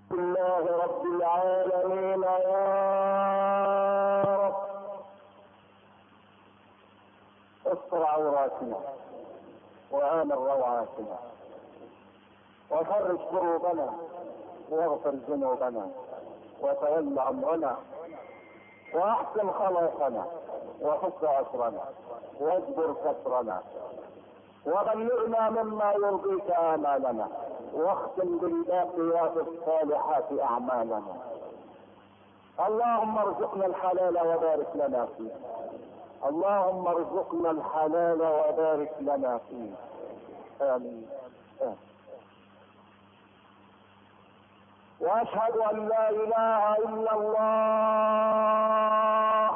الله رب العالمين يا رب استر عوراتنا وآمن روعاتنا وفرج كروبنا واغفر ذنوبنا وتول امرنا واحسن خلاقنا وفك اسرنا واجبر كسرنا وبلغنا مما يرضيك آمالنا واختم بالباقيات الصالحات اعمالنا. اللهم ارزقنا الحلال وبارك لنا فيه. اللهم ارزقنا الحلال وبارك لنا فيه. امين. واشهد ان لا اله الا الله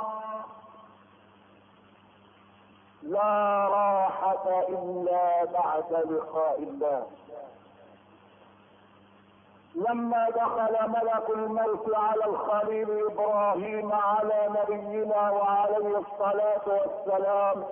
لا راحة الا بعد لقاء الله. لما دخل ملك الموت على الخليل ابراهيم على نبينا وعليه الصلاة والسلام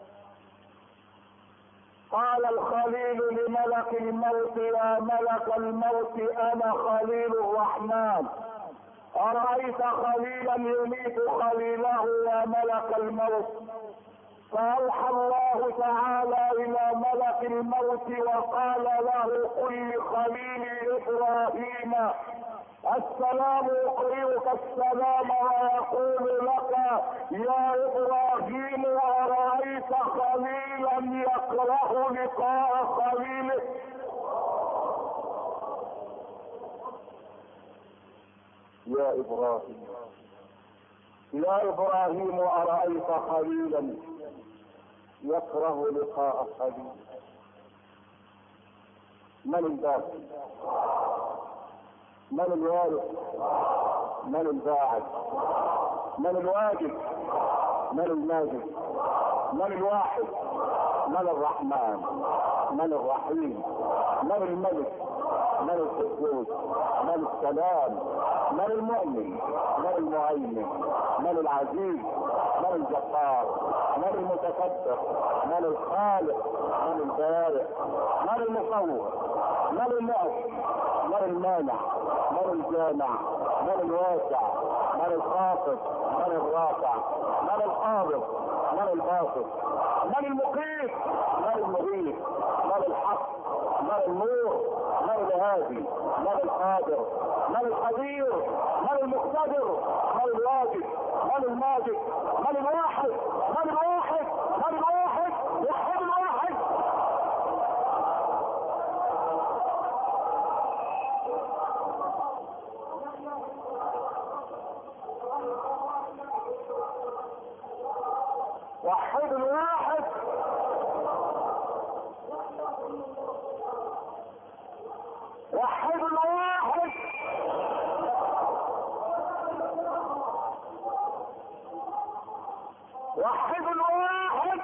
قال الخليل لملك الموت يا ملك الموت انا خليل الرحمن ارايت خليلا يميت خليله يا ملك الموت. فأوحى الله تعالى الى ملك الموت وقال له قل لخليل ابراهيم السلام يقرئك السلام ويقول لك يا ابراهيم ارايت خليلا يكره لقاء خليله. يا ابراهيم يا ابراهيم ارايت خليلا يكره لقاء خليله. من الباقي؟ من الوارث؟ من الباعث؟ من الواجب؟ من الماجد؟ من الواحد؟ من الرحمن؟ من الرحيم؟ من الملك؟ من القدوس؟ من السلام؟ من المؤمن؟ من المهيمن؟ من العزيز؟ من الجبار؟ من المتكبر؟ من الخالق؟ من البارئ؟ من المصور؟ من المؤمن؟ من المانع؟ من الجامع؟ من الواسع؟ من الخافض؟ من الرافع؟ من القابض؟ من الباسط؟ من المقيت؟ من المغيث؟ من الحق؟ من النور؟ من الهادي؟ من القادر؟ من القدير؟ من المقتدر؟ من الواجد؟ من الماجد؟ من الواحد؟ من الواحد؟ من الواحد؟ وحد الواحد. وحد الواحد. وحد الواحد. وحد الواحد.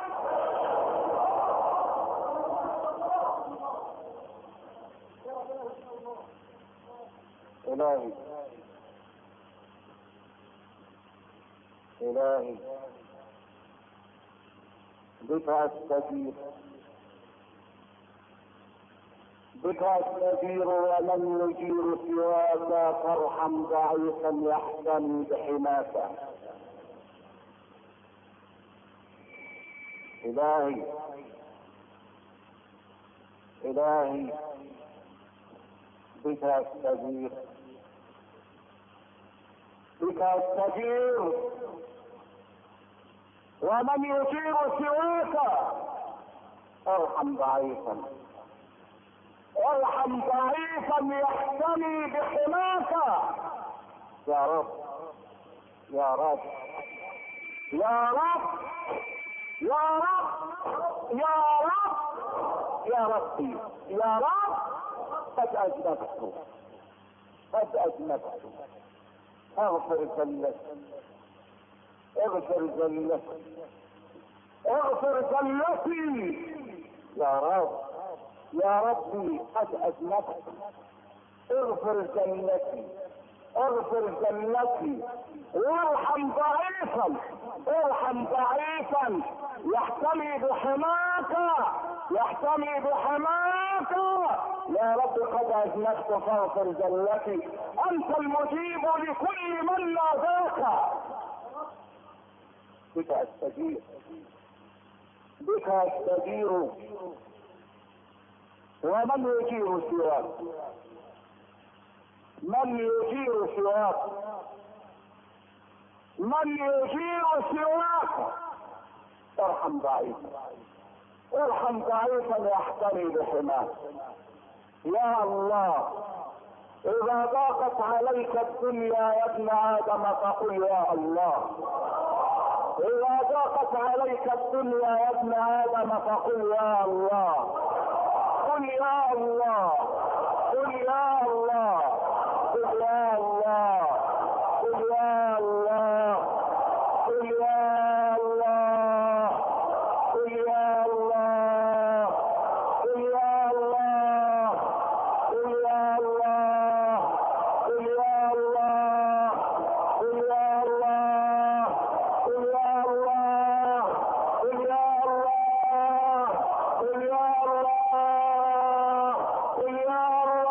إلهي إلهي بك أستجير بك أستجير ومن يجير سواك فارحم ضعيفا يحزن بحماك. إلهي إلهي بك أستجير بك أستجير ومن يجير سواك ارحم ضعيفا ارحم ضعيفا يحتمي بحماك. يا رب يا رب يا رب يا رب يا رب يا ربي يا رب قد أذنبت قد أذنبت اغفر ذلتي اغفر ذلتي اغفر ذلتي يا رب يا ربي قد أذنبت اغفر ذلتي اغفر ذلتي وارحم ضعيفا ارحم ضعيفا يحتمي بحماك. يحتمي بحماك. يا رب قد اذنبت فاغفر زلتي، انت المجيب لكل من ناداك. بك استجير، بك استجير، ومن يجير سواك؟ من يجير سواك؟ من يجير سواك؟ ارحم ضعيفا، ارحم ضعيفا يحتمي بحماك. يا الله، اذا ضاقت عليك الدنيا يا ابن ادم فقل يا الله. اذا ضاقت عليك الدنيا يا ابن ادم فقل يا الله. قل يا الله، قل يا الله، قل يا الله، قل يا الله، قل يا الله، قل يا الله، قل يا الله، قل يا الله، قل يا الله، قل يا الله، قل يا الله، قل يا الله، قل يا الله، قل يا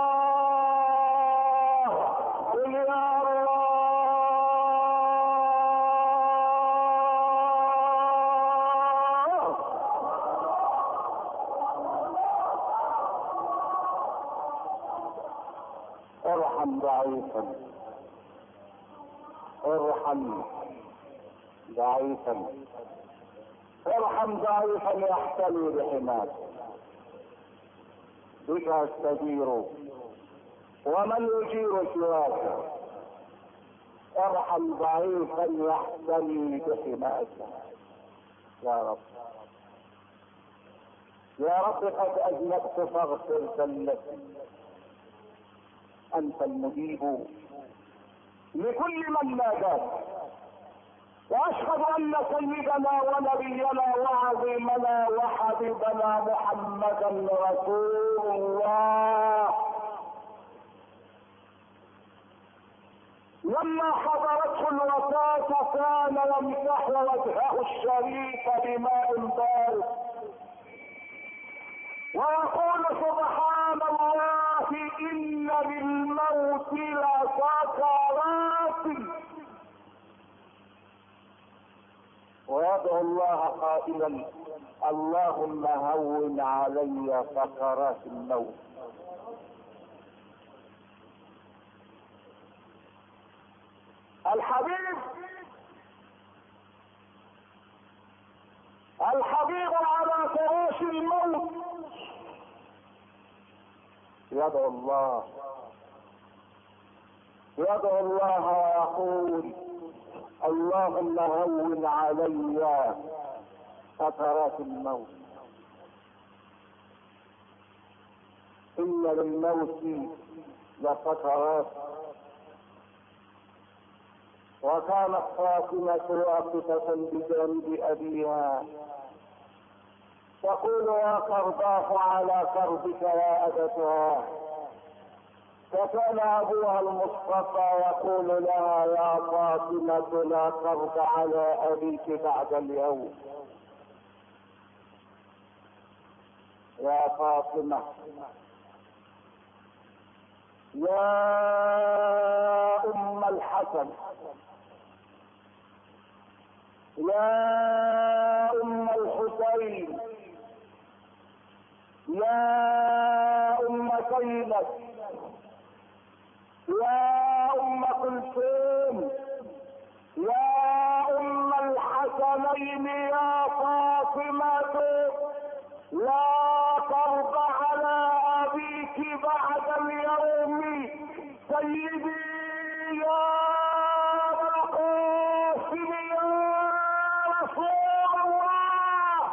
الله، قل يا الله. ارحم ضعيفا، ارحم ضعيفا، ارحم ضعيفا يحتمي بحماك. بك استجير، ومن يجير سواك؟ ارحم ضعيفا يحتمي بحماك. يا رب، يا رب قد اذنبت فاغفر زلتي، انت المجيب لكل من ناداك. واشهد ان سيدنا ونبينا وعظيمنا وحبيبنا محمدا رسول الله لما حضرته الوفاة كان يمسح وجهه الشريف بماء بارد ويقول سبحان الله ان للموت لسكرات، ويدعو الله قائلا اللهم هون علي سكرات الموت. الحبيب على فراش الموت يدعو الله ويقول اللهم هون علي سكرات الموت، ان للموت لسكرات. وكانت فاطمة واقفة بجانب أبيها تقول يا كرباه على كربك يا أبتاه. فكان أبوها المصطفى يقول لها يا فاطمة لا كرب على أبيك بعد اليوم. يا فاطمة، يا أم الحسن، يا أم الحسين، يا أم زينب، يا أم كلثوم، يا أم الحسنين، يا فاطمة لا كرب على أبيك بعد اليوم. سيدي يا أبا القاسم يا رسول الله،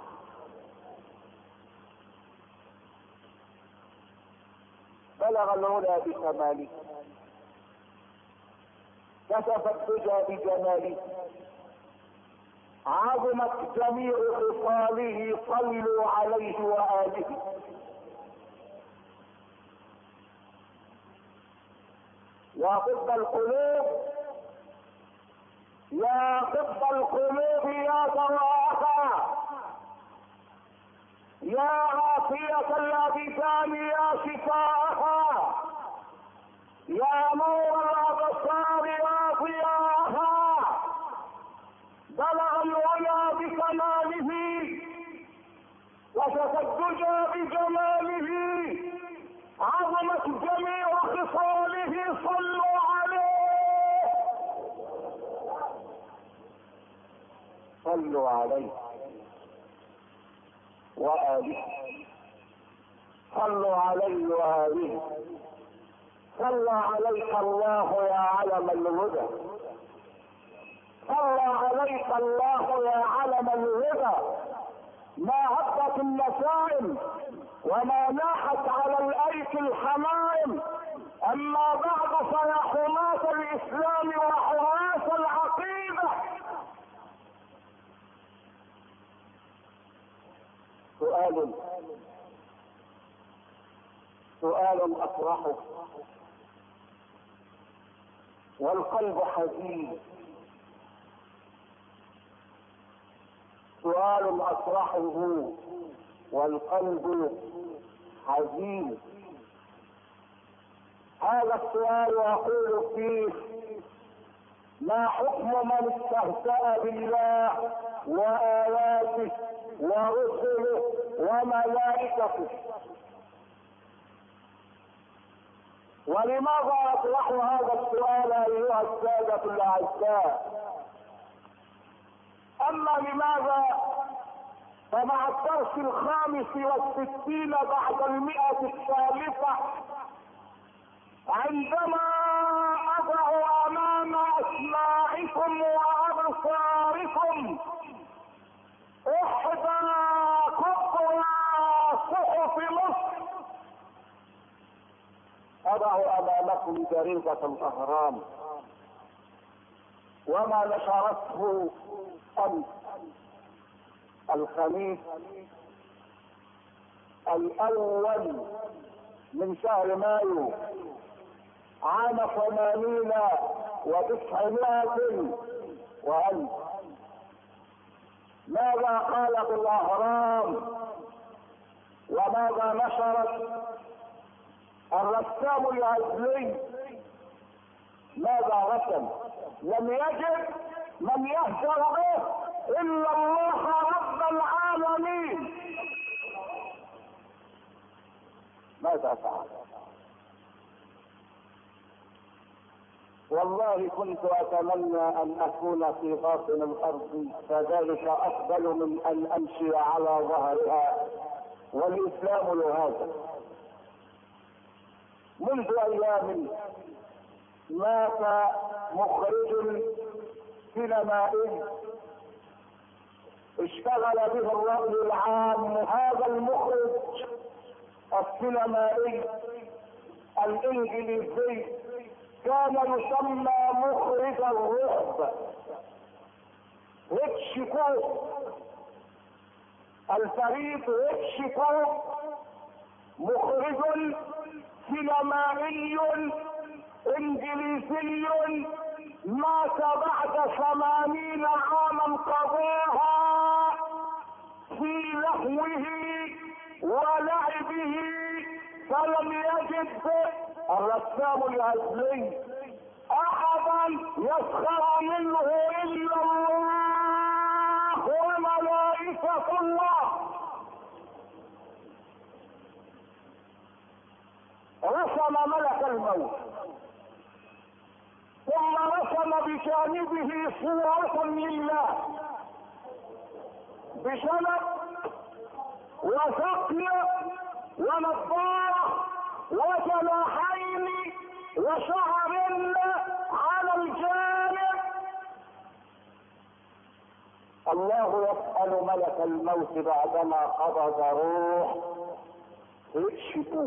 بلغ العلا بكماله، كشف الدجى بجماله، عظمت جميع خصاله، صلوا عليه وآله. يا طب القلوب، يا طب القلوب، يا دواها، يا عافية الأبدان يا شفاءها، يا نور الأبصار يا ضياءها، بلغ العلا بكماله وشفى الدجى بجماله، عظمت جميع خصاله، صلوا عليه صلوا عليه وآله، صلوا عليه وآله. صلى عليك الله يا علم الهدى، صلى عليك الله يا علم الهدى، ما هبت النسائم وما ناحت على الايك الحمائم. اما بعد فيا حماة الاسلام وحراس العقيدة، سؤال اطرحه والقلب حزين، سؤال اطرحه والقلب حزين. هذا السؤال يقول فيه: ما حكم من استهزأ بالله وآياته ورسله وملائكته؟ ولماذا اطرح هذا السؤال ايها السادة الاعزاء؟ اما لماذا فمع الدرس 65 بعد 100 الثالثة، عندما اضع امام اسماعكم وابصاركم احدى كبرى صحف مصر، اضع امامكم جريدة الاهرام وما نشرته امس الخميس الاول من شهر مايو عام 80 و900 وألف. ماذا قالت الاهرام وماذا نشرت؟ الرسام العزلي ماذا رسم؟ لم يجد من يهجر به الا الله رب العالمين. ماذا فعل؟ والله كنت اتمنى ان اكون في باطن الارض، فذلك افضل من ان امشي على ظهرها، والاسلام لهذا. منذ ايام مات مخرج سينمائي اشتغل به الرأي العام. هذا المخرج السينمائي الانجليزي كان يسمى مخرج الرعب، هيتشكوك، الفريد هيتشكوك، مخرج سينمائي انجليزي مات بعد 80 عاما قضاها في لهوه ولعبه، فلم يجد الرسام العزلي احدا يسخر منه الا الله وملائكة الله. رسم ملك الموت، ثم رسم بجانبه صورة لله بشنب وثقل ونظارة وجناحين وشعر على الجانب. الله يسأل ملك الموت بعدما قبض روح اكشفوا.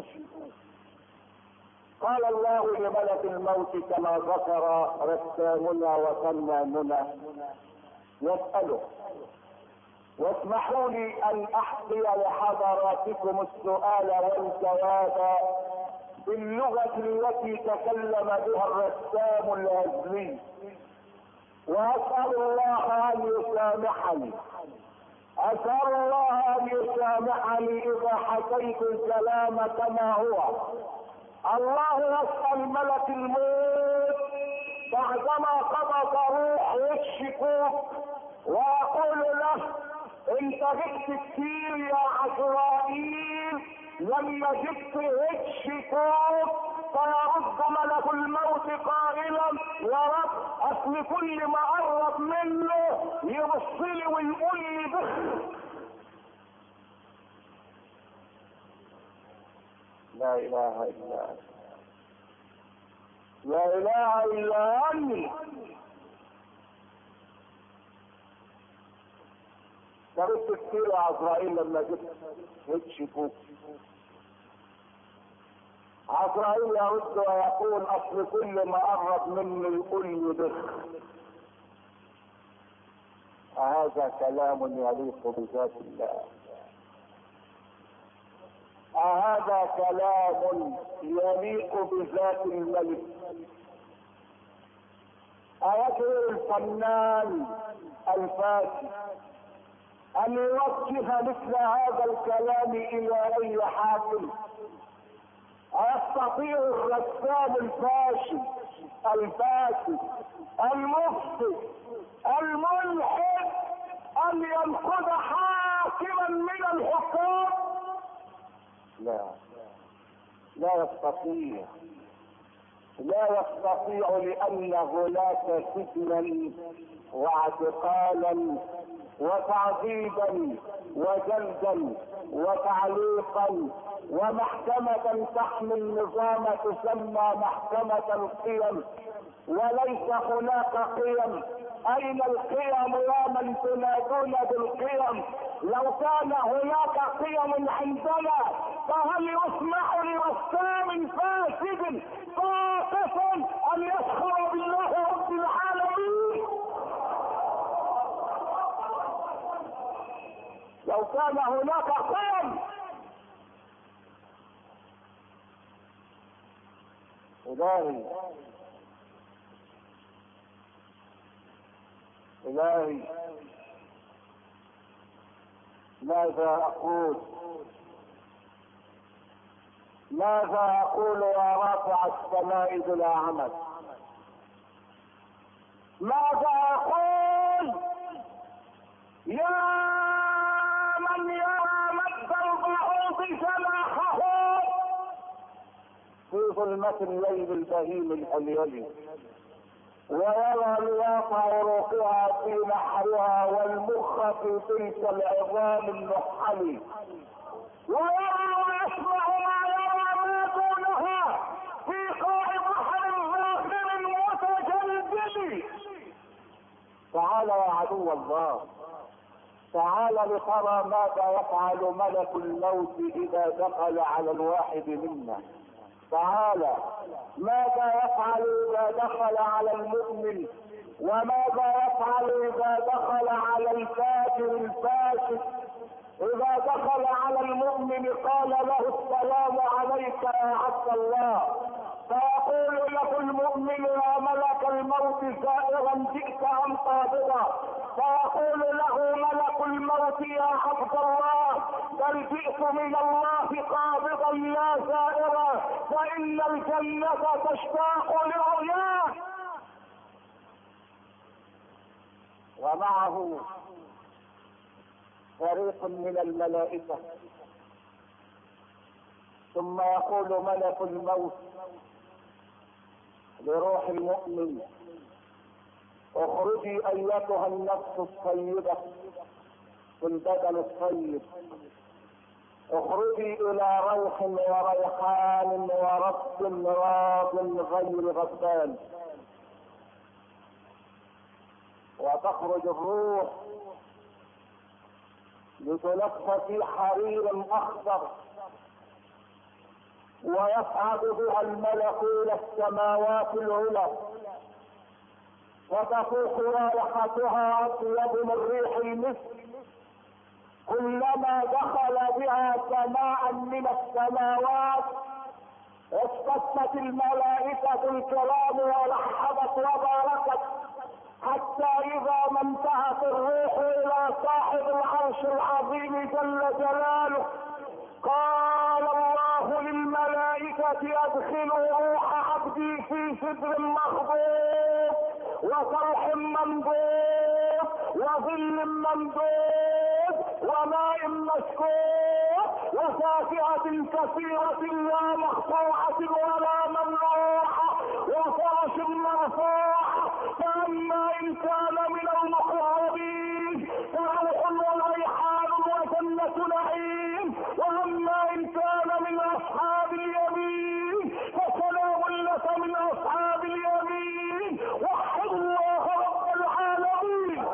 قال الله لملك الموت كما ذكر رسامنا وفناننا يسأله. واسمحوا لي ان احكي لحضراتكم السؤال والجواب باللغة التي تكلم بها الرسام العزلي، واسأل الله ان يسامحني اسأل الله ان يسامحني اذا حكيت الكلام كما هو. الله يسأل ملك الموت بعدما قبض روح يكشفوك ويقول له انت جبت كتير يا عزرائيل، لما جبت يكشفوك فيرد ملك الموت قائلا يا رب اصل كل ما قرب منه يبص لي ويقول لي بخ. لا اله الا انت، لا اله الا انت. جبت كتير يا عزرائيل لما جبت يكشفوك. عزرائيل يرد ويقول اصل كل ما قرب مني يقول لي بخ. هذا كلام يليق بذات الله؟ هذا كلام يليق بذات الملك؟ أيدعو الفنان الفاسد أن يوجه مثل هذا الكلام إلى أي حاكم؟ أيستطيع الرسام الفاشل الفاسد المفسد الملحد أن ينقذ حاكما من الحكام؟ لا يستطيع، لا يستطيع، لأن هناك سجنا واعتقالا وتعذيبا وجلدا وتعليقا ومحكمة تحمل نظام تسمى محكمة القيم، وليس هناك قيم. اين القيم يا من تنادون بالقيم؟ لو كان هناك قيم عندنا فهل يسمح لرسام فاسد فاقف ان يسخر بالله رب العالمين؟ لو كان هناك قيم. إلهي ماذا أقول يا رافع السماء بلا عمل؟ ماذا أقول يا من يرى مد البعوض جناحه في ظلمة الليل البهيم الأليل، ويرى لياط عروقها في نحرها والمخ في تلك العظام النحل، ويرى ويسمع ما يرى ما دونها في قاع بحر ظاهر متجلجل. تعال يا عدو الله، تعال لترى ماذا يفعل ملك الموت اذا دخل على الواحد منا. تعالى ماذا يفعل اذا دخل على المؤمن، وماذا يفعل اذا دخل على الفاجر الفاسد. اذا دخل على المؤمن قال له السلام عليك يا عبد الله، فيقول له المؤمن يا ملك الموت زائرا جئت ام قابضا؟ فيقول له ملك الموت يا عبد الله بل جئت من الله قابضا لا زائرا، فان الجنة تشتاق لرؤياه. ومعه فريق من الملائكة، ثم يقول ملك الموت لروح المؤمن اخرجي ايتها النفس الطيبة في البدن الطيب، اخرجي الى روح وريحان ورب راض غير غضبان. وتخرج الروح لتلف في حرير اخضر، ويصعد بها الملك الى السماوات العلى، وتفوح رائحتها اطيب من ريح المسك. كلما دخل بها سماء من السماوات اصطفت الملائكة الكرام ورحبت وباركت. حتى اذا ما انتهت الروح الى صاحب العرش العظيم جل جلاله قال الله للملائكة ادخلوا روح عبدي في سدر مخضود وطرح ممدود وظل ممدود وماء مسكوب وفاكهة كثيرة لا مقطوعة ولا ممنوعة وفرش مرفوعة. فأما إن كان من المقربين فروح وريحان وجنة نعيم، وأما إن كان من أصحاب اليمين فسلام لك من أصحاب اليمين. وحد الله رب العالمين.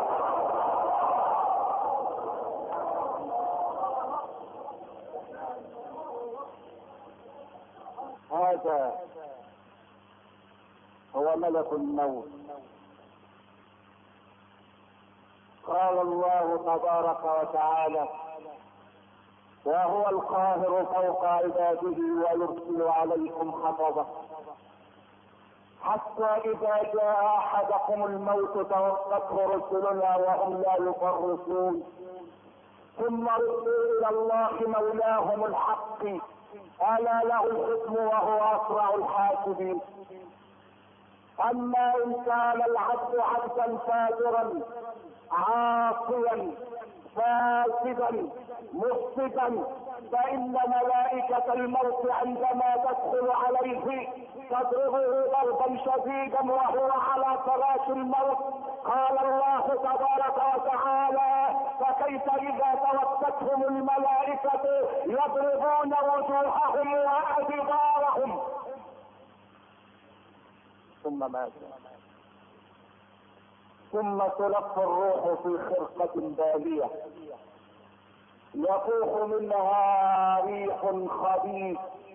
هذا هو ملك الموت. قال الله تبارك وتعالى وهو القاهر فوق عباده ويرسل عليكم حفظه حتى اذا جاء احدكم الموت توفته رسلنا وهم لا يفرطون ثم ردوا الى الله مولاهم الحق الا له الحكم وهو اسرع الحاسبين. اما ان كان العبد عبدا فاجرا عاصيا فاسدا مفسدا فان ملائكة الموت عندما تدخل عليه تضربه ضربا شديدا وهو على فراش الموت. قال الله تبارك وتعالى فكيف اذا توفتهم الملائكة يضربون وجوههم وادبارهم. ثم ماذا؟ ثم تلف الروح في خرقة بالية يفوح منها ريح خبيث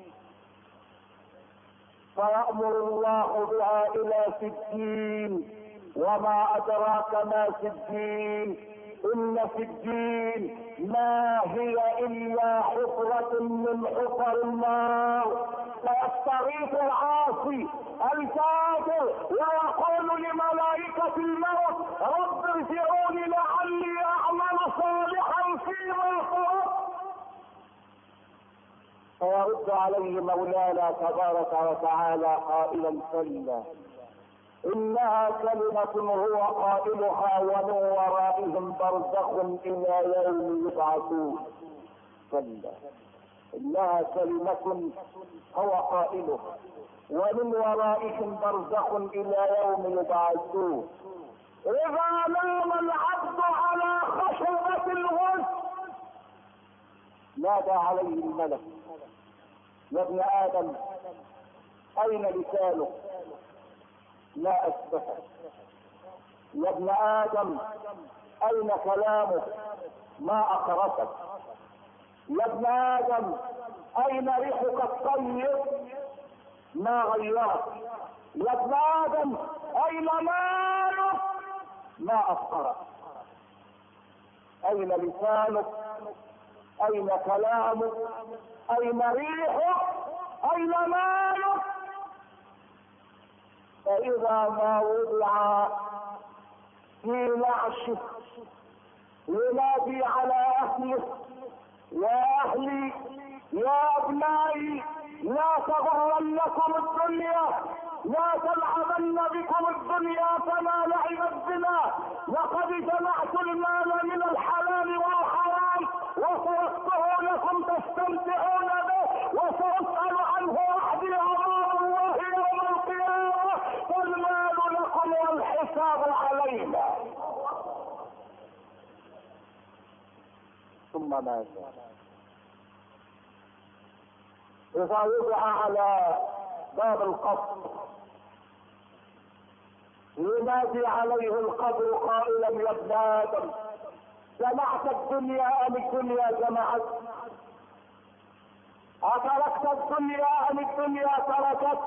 فيأمر الله بها الى سجين. وما ادراك ما سجين؟ ان سجين ما هي الا حفرة من حفر النار. فيستغيث العاصي الفاجر ويقول لملائكة الموت رب ارجعوني لعلي اعمل صالحا فيما تركت. فيرد عليه مولانا تبارك وتعالى قائلا كلا انها كلمة هو قائلها ومن ورائهم برزخ الى يوم يبعثون. كلا انها كلمة هو قائلها ومن ورائهم برزخ الى يوم يبعثون. اذا نام العبد على خشبة الغسل نادى عليه الملك يا ابن ادم اين لسانك؟ لا اسبحه. يا ابن ادم اين كلامك؟ ما اخرسك. يا ابن ادم اين ريحك الطيب؟ ما غيرك. يا ابن ادم اين مالك؟ ما افقرك. اين لسانك؟ اين كلامك؟ اين ريحك؟ اين مالك؟ فاذا ما وضع في نعشه ينادي على اهله يا اهلي يا ابنائي لا تغرنكم الدنيا لا تلعبن بكم الدنيا كما لعبت بنا لقد جمعت المال من الحلال والحرام وتركته لكم تستمتعون به وسأسأل عنه وحدي امام الله يوم القيامة فالمال لكم والحساب علينا. ثم ماذا؟ إذا وضع على باب القبر ينادي عليه القبر قائلا يا ابن آدم جمعت الدنيا أم الدنيا جمعت؟ أتركت الدنيا أم الدنيا تركت؟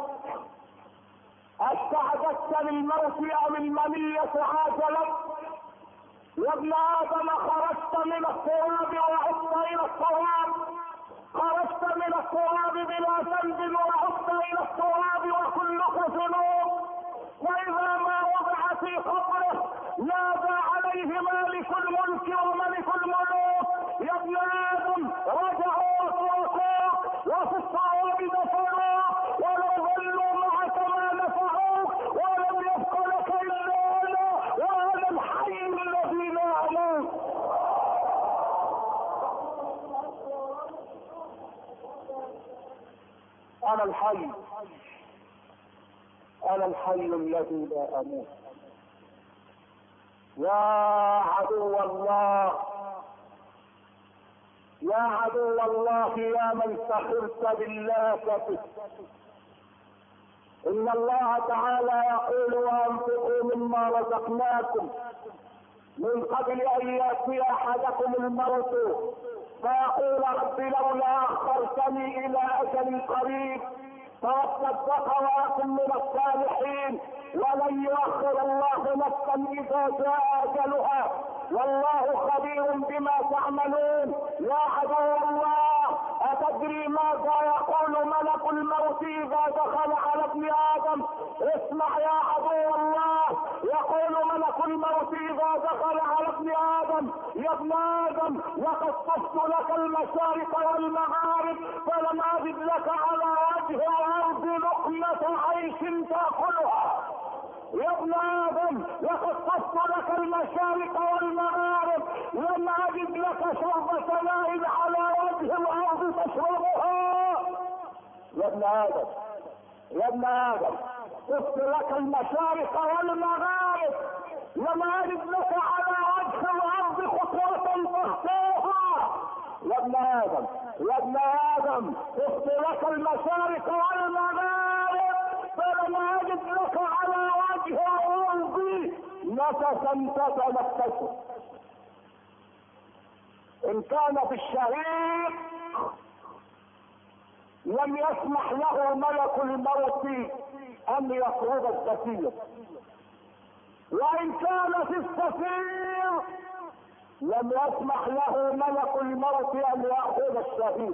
استعددت للموت أم المنية عاجلت؟ يا ابن آدم خرجت من التراب وعدت إلى التراب خرجت من التراب بلا ذنب وعدت الى التراب وكلك ذنوب. واذا ما وضع في قبره نادى عليه مالك الملك وملك الملوك: يا ابن ادم رجعوا وتركوك، وفي الصعود دفنوك، ولو ظلوا معك ما نفعوك، ولم يبق لك الا انا، وانا الحي الذي لا اموت. انا الحي، انا الحي الذي لا اموت. يا عدو الله، يا عدو الله، يا من سخرت بالله، ان الله تعالى يقول: وانفقوا مما رزقناكم من قبل ان ياتي احدكم الموت فيقول: رب لولا اخرتني الى اجل قريب فاصدق واكن من الصالحين. ولن يؤخر الله نفسا اذا جاء اجلها، والله خبير بما تعملون. يا عدو الله، اتدري ماذا يقول ملك الموت اذا دخل على ابن ادم؟ اسمع يا عدو الله، يقول ملك الموت اذا دخل على ابن ادم: يا ابن ادم لقد طفت لك المشارق والمغارب فلم اجد لك على وجه الارض لقمة عيش تاكلها. يا ابن ادم لقد طفت لك المشارق والمغارب لم اجد لك شربة ماء على وجه الارض تشربها. يا ابن ادم، يا ابن ادم، طفت لك المشارق والمغارب لم اجد لك على وجه الارض خطوة تخطوها. يا ابن ادم، يا ابن ادم، طفت لك المشارق والمغارب فلم اجد لك على وجه الارض نفسا تتنفسه. ان كان في الشهيق لم يسمح له ملك الموت ان يطرد السفير، وان كان في السفير لم يسمح له ملك الموت ان ياخذ الشهيد.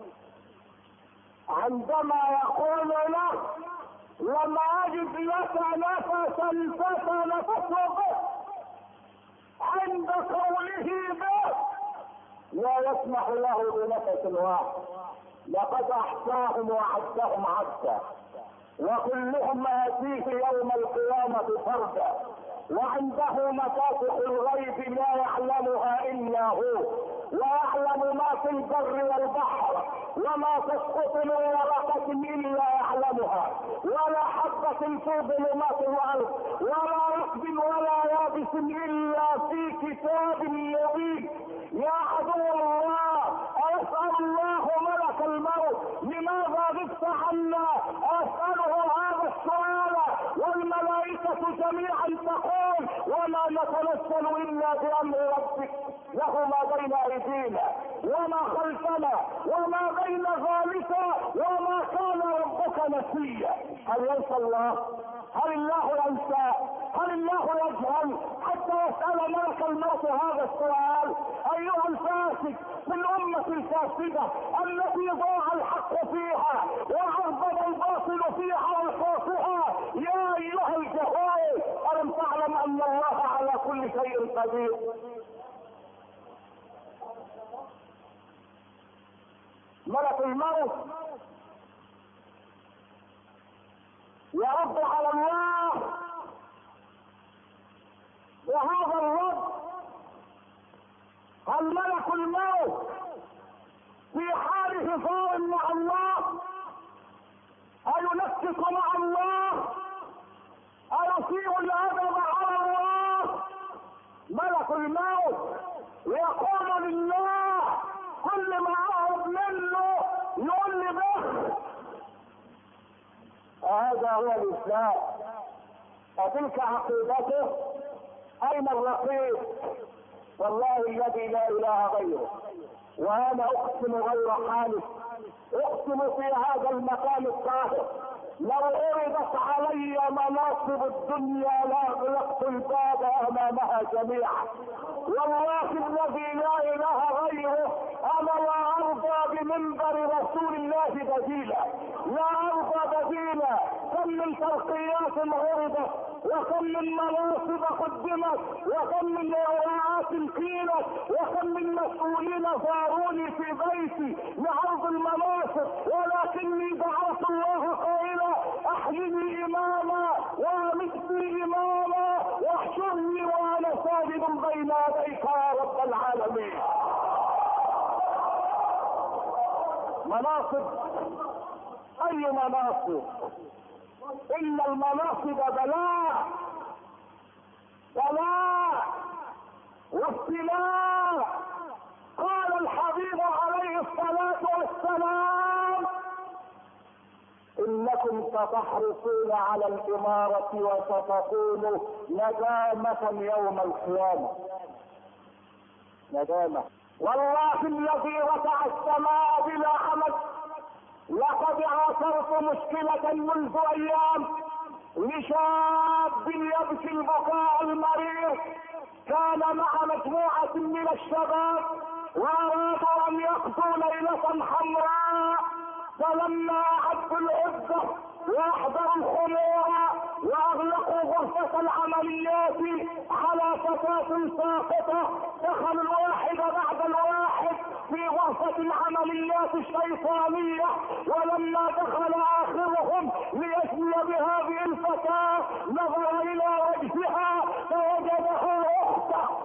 عندما يقول له: لم اجد لك نفسا تتنفس به، عند قوله به لا يسمح له بنفس واحد. لقد احصاهم وعدهم عدا، وكلهم اتيه يوم القيامة فردا، وعنده مفاتح الغيب لا يعلمها الا هو، ويعلم ما في البر والبحر، وما تسقط من ورقة الا يعلمها، ولا حبة في ظلمات الارض، ولا رطب ولا يابس الا في كتاب مبين. يا عدو الله، اسأل الله ملك الموت: لماذا غبت عنا؟ اسأله هذا السؤال والملائكة جميعا تقول: وما نتنزل الا بامر ربك، له ما بين ايدينا وما خلفنا وما بين ذلك، وما كان ربك نسيا. هل ينسى الله؟ هل الله ينسى؟ هل الله يجهل حتى يسأل ملك الموت هذا السؤال؟ ايها الفاسد في الامة الفاسدة التي ضاع الحق فيها وعرض الباطل فيها وخوفها، يا ايها الجهال، الم تعلم ان الله على كل شيء قدير؟ ملك الموت يرد على الله، وهذا الرد: هل ملك الموت في حال هزار مع الله؟ أينسق مع الله؟ أيسيء الأدب على الله؟ ملك الموت يقول لله: كل ما أعرض منه يقول لي بخ. هذا هو الإسلام، أتلك عقيدته؟ أين الرقيب؟ والله الذي لا إله غيره، وأنا أقسم غير حالف، أقسم في هذا المكان الطاهر لو عرضت علي مناصب الدنيا لاغلقت الباب امامها جميعا. والله الذي لا اله غيره انا لا ارضى بمنبر رسول الله بديلا، لا ارضى بديلا. كم من ترقيات عرضت، وكم من مناصب قدمت، وكم من اراءات قيلت، وكم من مسؤولين زاروني في بيتي لعرض المناصب، ولكني دعوت الله قائلا احيني اماما وامتني اماما واحشرني وانا ساجد بين يديك يا رب العالمين. مناصب؟ اي مناصب؟ ان المناصب بلاء، بلاء وابتلاء. قال الحبيب عليه الصلاة والسلام انكم ستحرصون على الامارة وستكون ندامة يوم القيامة. ندامة. والله الذي رفع السماء بلا عمد لقد عاصرت مشكلة منذ ايام لشاب يبكي البكاء المرير، كان مع مجموعة من الشباب وارادوا ان يقضوا ليلة حمراء، فلما اعدوا العدة واحضروا الخمور واغلقوا غرفة العمليات على فتاة ساقطة، دخل الواحد بعد الواحد في غرفة العمليات الشيطانية، ولما دخل اخرهم ليسمي بهذه الفتاة نظر الى وجهها فوجدها اخته.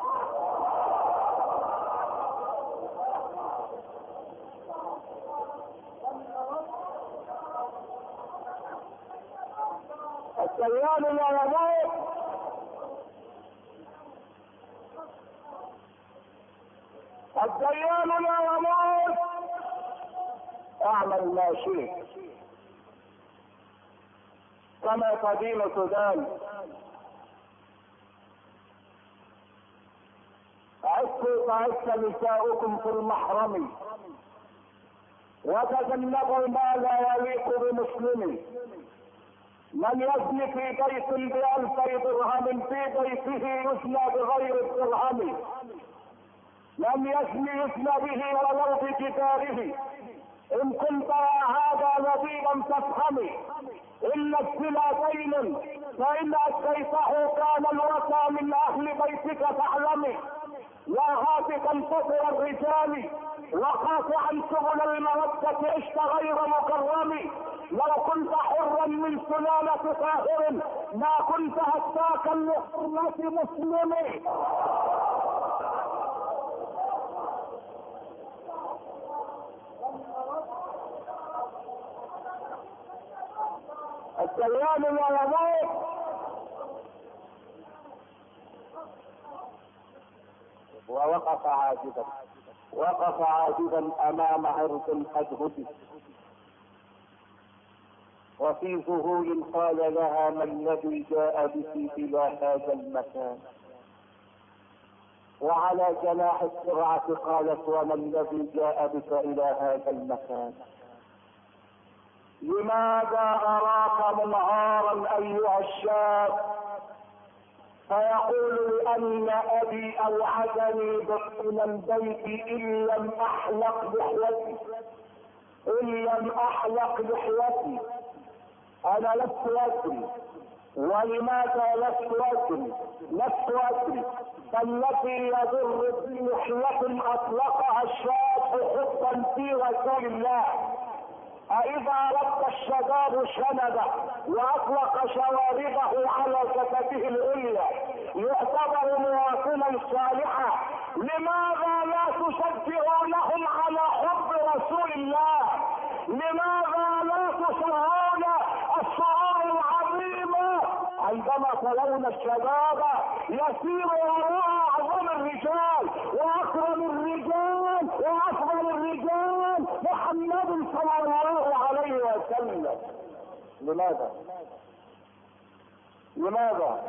الديان لا يموت. الديان لا يموت. اعمل ما شئت كما تدين تدان. عدت تعدت نساؤكم في المحرم وتجنبوا ما لا يليق بمسلم. من يزني في بيت ب2000 درهم في بيته يزنى بغير الدرهم. من يزني يزنى به ولو بجداره. ان كنت يا هذا لبيبا فافهمي ان الزنا دين فان اتيته كان الوفى من اهل بيتك فاعلمي. يا هاتفا فطر الرجال وقاطعا سبل المودة عشت غير مكرم. لو كنت حرا من سلالة طاهر ما كنت هتاكا لحرمة مسلم. الديان لا يموت. ووقف عاجزا، وقف عاجزا امام عرض قد هدي، وفي ذهول قال لها ما الذي جاء بك الى هذا المكان، وعلى جناح السرعة قالت وما الذي جاء بك الى هذا المكان. لماذا اراك منهارا ايها الشاب؟ فيقول لان ابي اوعدني دخول البيت ان لم احلق لحيتي، ان لم احلق لحيتي. انا لست ادري. ولماذا لست ادري؟ لست ادري. فالتي يضر بلحية اطلقها الشاب حبا في رسول الله. أإذا رد الشباب شنبه وأطلق شواربه على جسده العليا يعتبر مواطنا صالحا، لماذا لا تشجعونهم على حب رسول الله؟ لماذا لا تشرعون الشعور العظيم عندما ترون الشباب يسير وراء أعظم الرجال وأكرم الرجال وأفضل الرجال محمد صلى الله عليه وسلم؟ لماذا؟ لماذا؟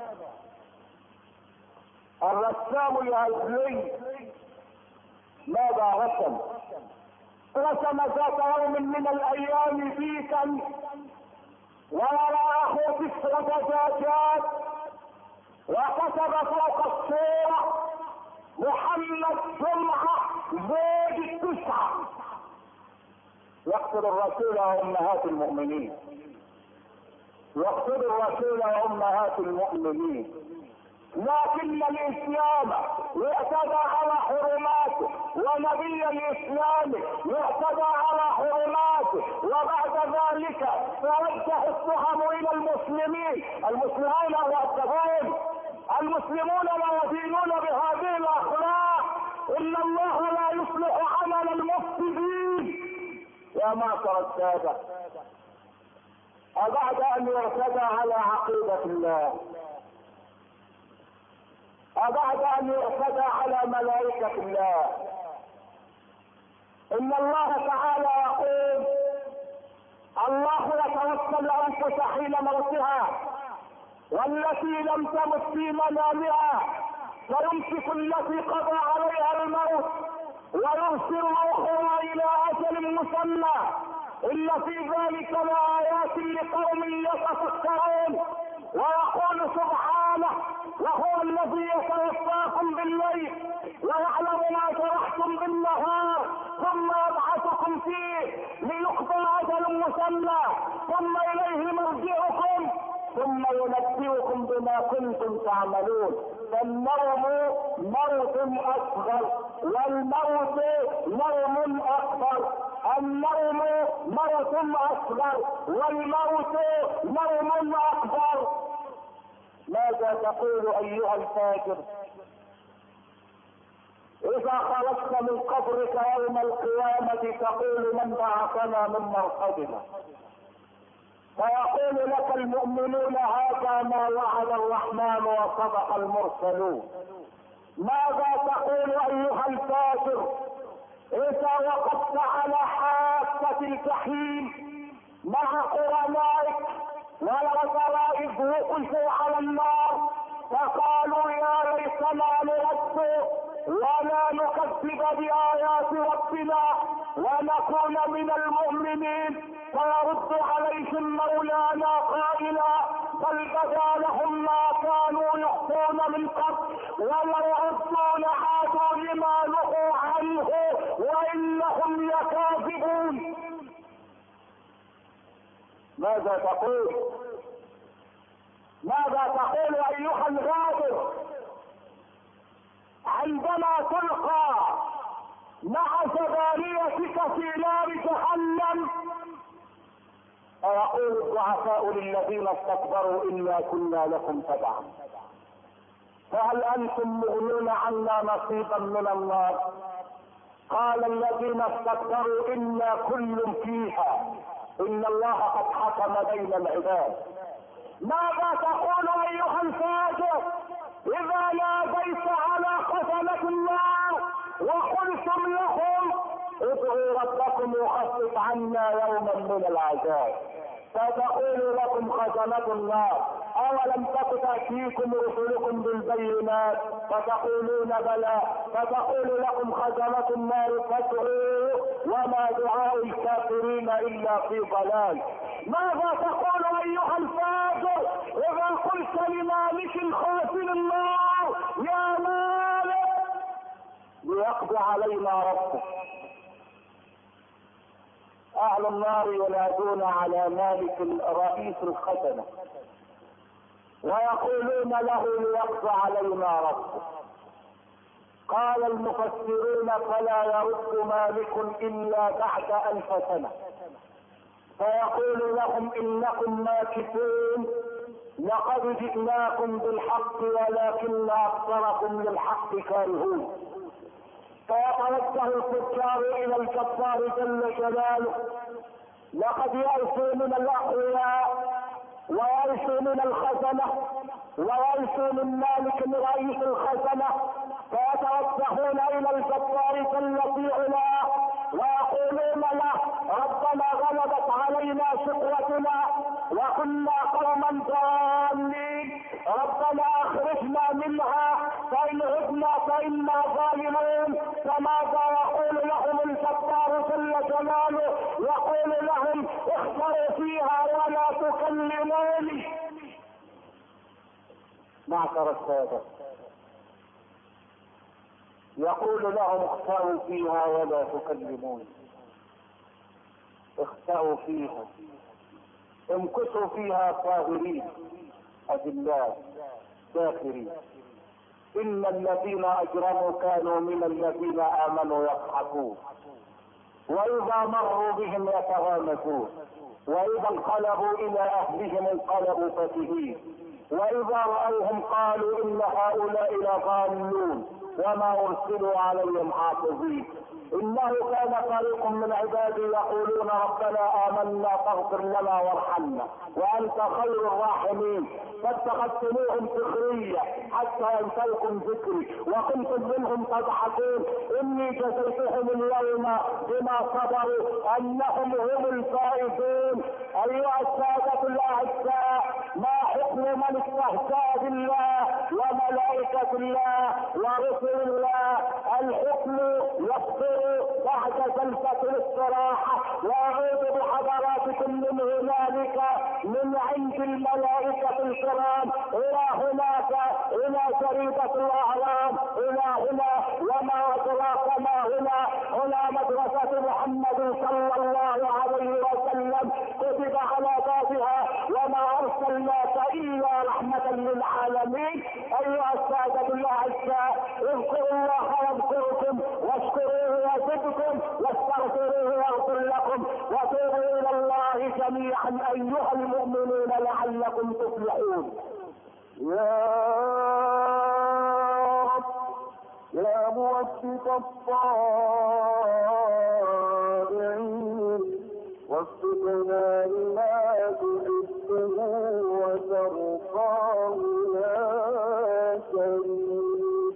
الرسام العزلي ماذا رسم؟ رسم ذات يوم من الايام بيتا ووراءه 9 دجاجات، وكتب فوق الصورة محمد جمعة زوج 9. يقتل الرسول وامهات المؤمنين، يقتل الرسول وامهات المؤمنين. لكن الاسلام يعتدى على حرماته، ونبي الاسلام يعتدى على حرماته، وبعد ذلك توجه التهم الى المسلمين. المسلمون يعتدون، المسلمون لا يدينون بهذه الاخلاق. ان الله لا يصلح عمل المفسدين. يا معشر الساده، وبعد ان يعتدى على عقيده الله، وبعد ان يعتدى على ملائكه الله، ان الله تعالى يقول: الله يتوفى الانفس حين موتها والتي لم تمت في منامها فيمسك التي قضى عليها الموت ويرسل الاخرى الى اجل مسمى. ان في ذلك لآيات لقوم يتفكرون. ويقول سبحانه: وهو الذي يتوفاكم بالليل ويعلم ما جرحتم بالنهار ثم يبعثكم فيه ليقضى اجل مسمى ثم اليه مرجعكم ثم ينبئكم بما كنتم تعملون. فالنوم موت اصغر والموت نوم اكبر. النوم موت اصغر والموت نوم اكبر. ماذا تقول ايها الفاجر اذا خرجت من قبرك يوم القيامة تقول: من بعثنا من مرقدنا؟ فيقول لك المؤمنون: هذا ما وعد الرحمن وصدق المرسلون. ماذا تقول ايها الفاجر اذا وقفت على حافة الجحيم مع قرنائك والغرائب وقفوا على النار فقالوا: يا ليتنا نرد ولا نكذب بآيات ربنا ونكون من المؤمنين. فيرد عليهم مولانا قائلا: بل بدا لهم ما كانوا يخفون من قبل ولو ردوا لعادوا لما نهوا عنه وانهم لكاذبون. ماذا تقول؟ ماذا تقول ايها الغادر عندما تلقى مع زبانيتك في نار جهنم؟ ويقول الضعفاء للذين استكبروا: انا كنا لكم تبعا فهل انتم مغنون عنا نصيبا من النار؟ قال الذين استكبروا: انا كل فيها ان الله قد حكم بين العباد. ماذا تقول ايها الفاجر اذا ناديت على خزنة النار وقلتم لهم: ادعوا ربكم يخفف عنا يوما من العذاب؟ فتقول لكم خزنة النار: اولم تك تأتيكم رسلكم بالبينات؟ فتقولون: بلى. فتقول لكم خزنة النار: فادعوا وما دعاء الكافرين الا في ضلال. ماذا تقول ايها الفاجر اذا قلت لمالك خازن النار: يا مالك ليقضي علينا ربك؟ اهل النار ينادون على مالك رئيس الخزنة ويقولون له: ليقضي علينا ربك. قال المفسرون: فلا يرد مالك الا بعد 1000 سنة فيقول لهم: انكم ماكثون، لقد جئناكم بالحق ولكن اكثركم للحق كارهون. فيتوجه الفجار الى الجبار جل جلاله: لقد يئسوا من الاقوياء ويئسوا من الخزنة ويئسوا من مالك رئيس الخزنة. فيتوجهون الى الجبار جل في علاه ويقولون له: ربنا غلبت علينا شقوتنا وكنا قوما ضالين، ربنا اخرجنا منها فان عدنا فانا ظالمون. فماذا يقول لهم الجبار جل جلاله يقول لهم اخسروا فيها ولا تكلموني. معشر السادة، يقول لهم اخسروا فيها ولا تكلموني. اخسروا فيها، امكثوا فيها صاغرين أذلاء داخرين. إن الذين أجرموا كانوا من الذين آمنوا يضحكون، وإذا مروا بهم يتغامزون، وإذا انقلبوا إلى أهلهم انقلبوا فكهين، وإذا رأوهم قالوا إن هؤلاء لضالون وما أرسلوا عليهم حافظين. إنه كان فريق من عبادي يقولون ربنا آمنا فاغفر لنا وارحمنا وأنت خير الراحمين، فاتخذتموهم سخرية حتى أنسوكم ذكري وكنتم منهم تضحكون. إني جزيتهم اليوم بما صبروا أنهم هم الفائزون. أيها السادة الأعزاء، ما حكم من استهزأ بالله وملائكة الله ورسل الله؟ الحكم يصدر بعد جلسة الاستراحة، وأعود بحضراتكم من هنالك من عند الملائكة الكرام إلى هناك، إلى جريدة الأعلام، إلى هنا وما أدراك ما هنا. هنا مدرسة محمد صلى الله عليه وسلم كتب على بابها وما أرسلناك إلا رحمة للعالمين. أيها السادة الأعزاء، اذكروا الله يذكركم واشكروه يزدكم واستغفروه يغفر لكم وتوبوا إلى الله جميعا أيها المؤمنون لعلكم تفلحون. يا رب يا موفق الطائعين، وفقنا لما تحبه وترضاه يا كريم.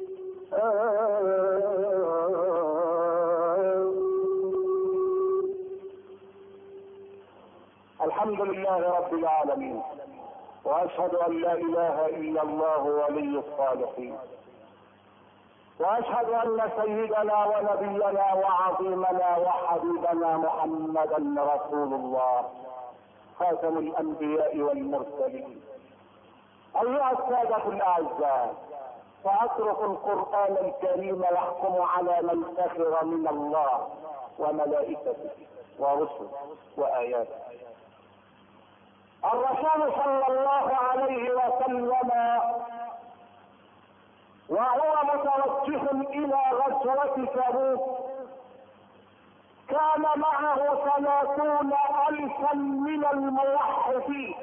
الحمد لله رب العالمين، واشهد ان لا اله الا الله ولي الصالحين، واشهد ان سيدنا ونبينا وعظيمنا وحبيبنا محمدا رسول الله خاتم الانبياء والمرسلين. ايها السادة الاعزاء، فاترك القرآن الكريم يحكم على من سخر من الله وملائكته ورسله واياته. الرسول صلى الله عليه وسلم وهو متوجه الى غزوة تبوك كان معه 30,000 من الموحدين،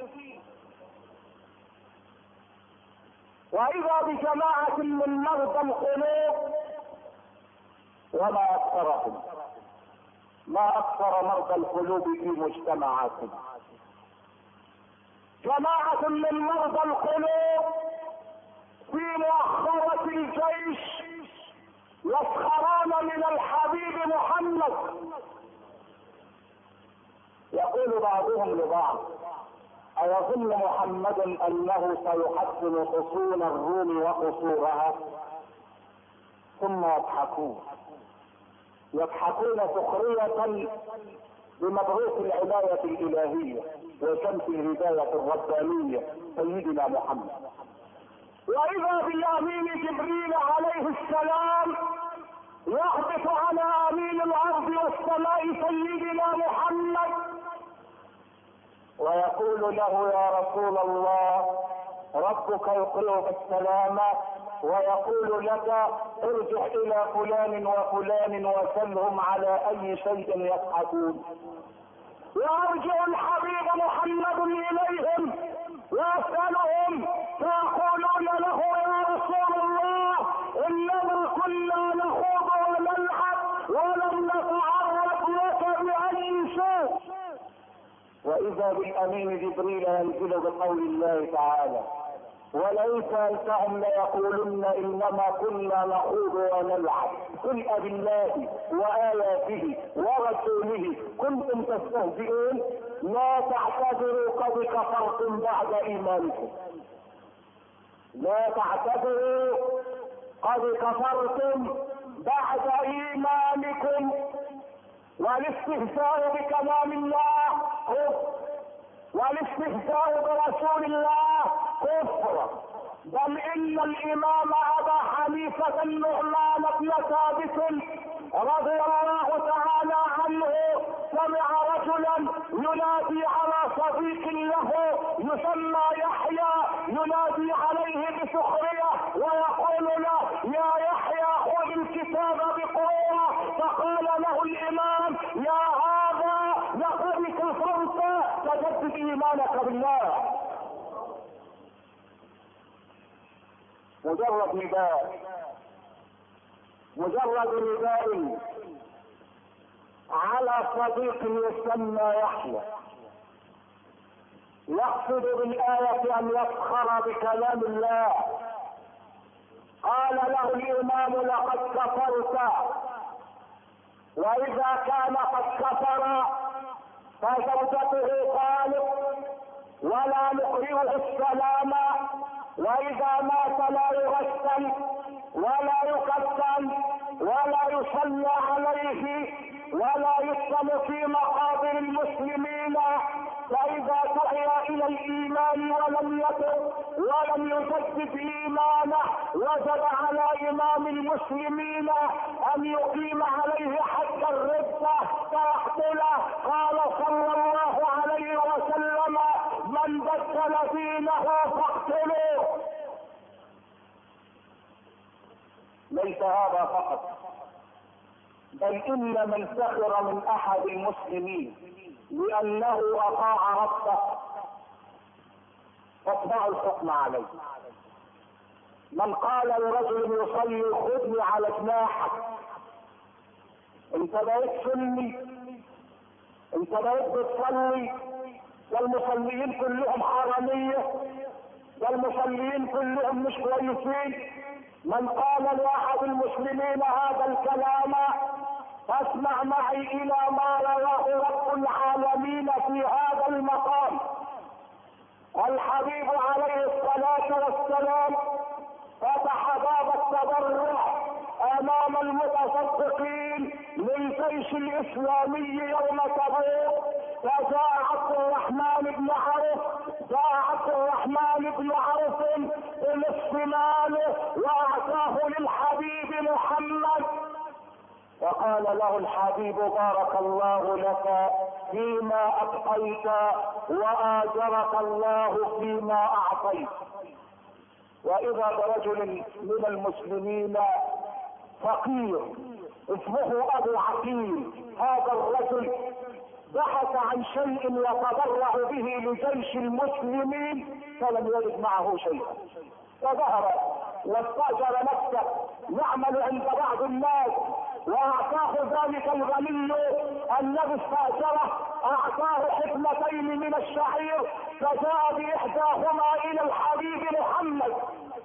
واذا بجماعة من مرضى القلوب، وما اكثرهم، ما اكثر مرضى القلوب في مجتمعاتنا. جماعة من مرضى القلوب في مؤخرة الجيش يسخرون من الحبيب محمد. يقول بعضهم لبعض: أيظن محمد أنه سيحسن حصون الروم وقصورها؟ ثم يضحكون سخرية بمبعوث العناية الإلهية وشمس الهداية الربانية سيدنا محمد. وإذا بالأمين جبريل عليه السلام يهبط على أمين الأرض والسماء سيدنا محمد ويقول له: يا رسول الله، ربك يقرئك السلام ويقول لك: ارجع إلى فلان وفلان وسلهم على أي شيء يضحكون. ويرجع الحبيب محمد إليهم ويسألهم فيقولون له: يا رسول الله، إننا كنا نخوض ونلعب ولم نتعرض لك بأي شيء. وإذا بالأمين جبريل ينزل بقول الله تعالى: ولئن سألتهم ليقولن إنما كنا نخوض ونلعب قل أبالله وآياته ورسوله كنتم تستهزئون لا تعتذروا قد كفرتم بعد إيمانكم. لا تعتذروا قد كفرتم بعد إيمانكم. والاستهزاء بكلام الله كفر، والاستهزاء برسول الله كفر. بل ان الامام ابا حنيفة النعمان بن ثابت رضي الله تعالى عنه سمع رجلا ينادي على صديق له يسمى يحيى، ينادي عليه بسخرية ويقول له: يا يحيى خذ الكتاب بقوة. فقال له الامام: يا هذا لقد كفرت، فجدد ايمانك بالله. مجرد نداء على صديق يسمى يحيى يقصد بالآية ان يسخر بكلام الله. قال له الامام: لقد كفرت. واذا كان قد كفر فزوجته قالت: ولا نقرئه السلام، واذا مات لا يغسل ولا يكفن ولا يصلى عليه ولا يدفن في مقابر المسلمين. فاذا دعي الى الايمان ولم يتب ولم يجدد ايمانه وجب على امام المسلمين ان يقيم عليه حد الردة فيقتله. قال صلى الله عليه وسلم: من بدل دينه فاقتلوه. ليس هذا فقط، بل ان من سخر من احد المسلمين لانه اطاع ربه فاتبعوا الحكم عليه. من قال لرجل يصلي: خذني على جناحك، انت بقيت سني، انت بقيت بتصلي، والمصليين كلهم حرامية، والمصليين كلهم مش كويسين. من قال لاحد المسلمين هذا الكلام فاسمع معي الى ما رواه رب العالمين في هذا المقام. الحبيب عليه الصلاة والسلام فتح باب التبرع امام المتصدقين للجيش الاسلامي يوم تبوك. فجاء عبد الرحمن بن عوف بنصف ماله واعطاه للحبيب محمد. وقال له الحبيب: بارك الله لك فيما ابقيت واجرك الله فيما اعطيت. واذا برجل من المسلمين فقير اسمه ابو عقيل، هذا الرجل بحث عن شيء يتبرع به لجيش المسلمين فلم يجد معه شيئا، فذهب واستأجر نفسه يعمل عند بعض الناس، واعطاه ذلك الغني الذي استأجره اعطاه حفنتين من الشعير، فجاء باحداهما الى الحبيب محمد.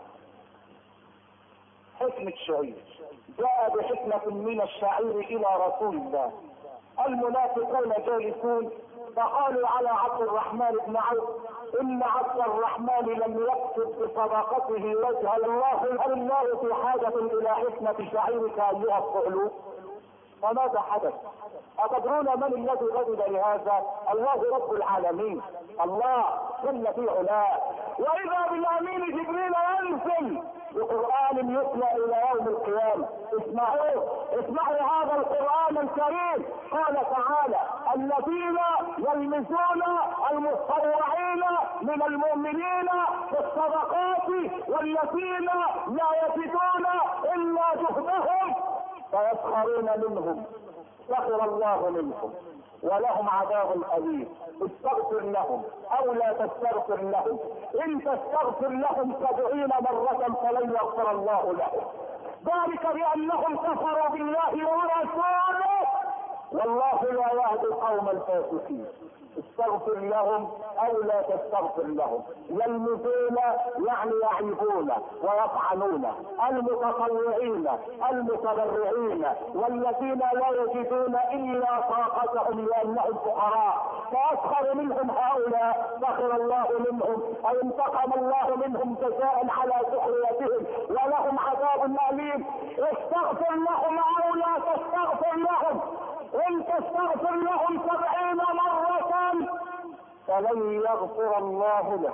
حفنة شعير، جاء بحفنة من الشعير الى رسول الله. المنافقون جالسون فقالوا على عبد الرحمن بن عوف: ان عبد الرحمن لم يكتب بصدقته وجه الله، هل الله في حاجة الى حفنة شعيرك ايها الصعلوك؟ فماذا حدث؟ أتدرون من الذي غضب لهذا؟ الله رب العالمين، الله جل في علاه. واذا بالامين جبريل ينزل بقرآن يتلى الى يوم القيامة. اسمعوا هذا القرآن الكريم. قال تعالى: الذين يلمزون المتطوعين من المؤمنين في الصدقات والذين لا يجدون الا جهدهم فيسخرون منهم سخر الله منهم ولهم عذاب أليم. استغفر لهم او لا تستغفر لهم، ان تستغفر لهم 70 مرة فلن يغفر الله لهم، ذلك بانهم كفروا بالله ورسوله والله لا يهدي القوم الفاسقين. استغفر لهم او لا تستغفر لهم. يلمزون يعني يعيبون ويطعنون المتطوعين المتبرعين والذين لا يجدون الا طاقتهم لانهم فقراء، فاسخر منهم هؤلاء سخر الله منهم او انتقم الله منهم جزاء على سخريتهم ولهم عذاب اليم. استغفر لهم او لا تستغفر لهم، ان تستغفر لهم 70 مرة فلن يغفر الله له.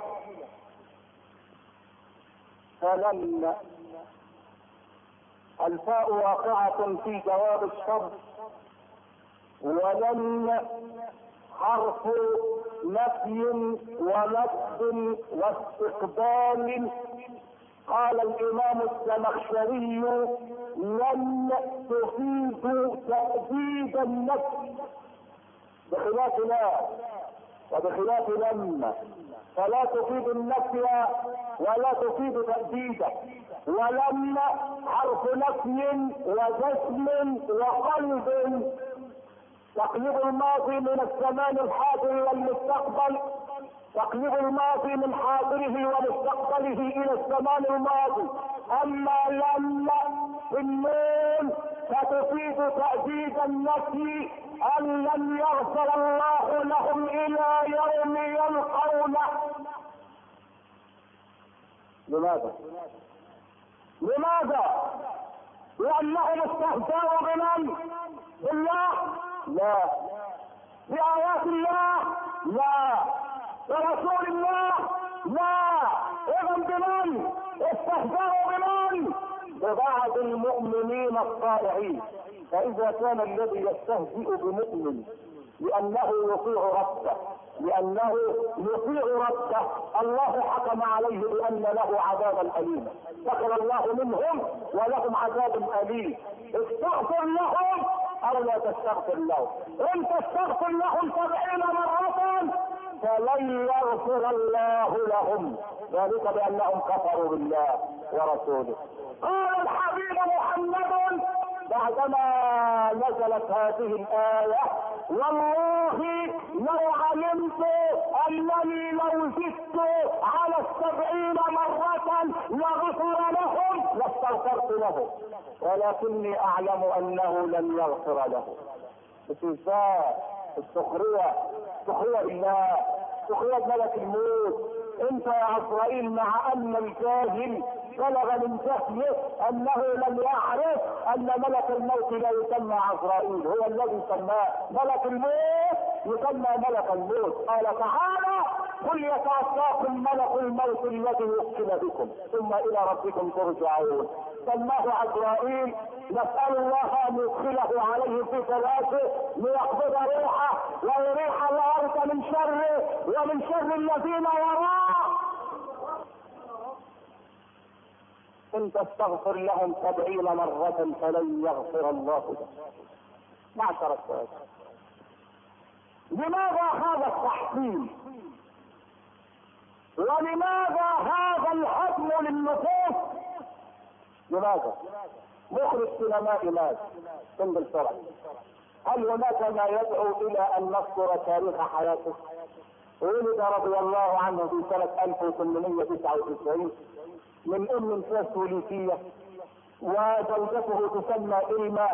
فلن الفاء واقعة في جواب الشرط، ولن حرف نفي ونفي واستقبال. قال الامام الزمخشري لن تفيد تأبيد النفي بخلاف لا وبخلاف لما، فلا تفيد النفي ولا تفيد تأبيده. ولما حرف نفي وجزم وقلب، تقليب الماضي من الزمان الحاضر والمستقبل، تقليب الماضي من حاضره ومستقبله الى الزمان الماضي. اما لما في النون فتفيد تأبيد النفي ان لم يغفر الله لهم الى يوم يلقونه. لماذا؟ لانهم استهزأوا بمن؟ بالله؟ لا. بآيات الله؟ لا. برسول الله؟ لا. اذا بمن استهزأوا؟ بمن؟ ببعض المؤمنين الطائعين. فاذا كان الذي يستهزئ بمؤمن لانه يطيع ربه الله حكم عليه بان له عذابا اليما، ذكر الله منهم ولهم عذاب اليم. استغفر لهم او لا تستغفر لهم، ان تستغفر لهم 70 مرة فلن يغفر الله لهم، ذلك بانهم كفروا بالله ورسوله. قال الحبيب محمد بعدما نزلت هذه الآية: والله لو علمت انني لو زدت على 70 مرة لغفر لهم لاستغفرت لهم، ولكني اعلم انه لن يغفر لهم. استهزاء، السخرية بالله، سخرية بملك الموت. انت يا عزرائيل مع ان الجاهل بلغ من جهله انه لم يعرف ان ملك الموت لا يسمى عزرائيل، هو الذي سماه ملك الموت، يسمى ملك الموت. قال تعالى: قل يتوفاكم ملك الموت الذي وكل بكم ثم الى ربكم ترجعون. سماه عزرائيل، نسأل الله ان يدخله عليه في ثلاثه ليقبض روحه ويريح الارض من شره ومن شر الذين وراه. ان تستغفر لهم 70 مرة فلن يغفر الله لهم. معشر السادة، لماذا هذا التحكيم؟ ولماذا هذا الحكم للنفوس؟ لماذا؟ مخرج سينمائي مات سنبل فرع، هل هناك ما يدعو الى ان نذكر تاريخ حياته؟ ولد رضي الله عنه في سنة 1899 من ام سويسرية، وزوجته تسمى إلما،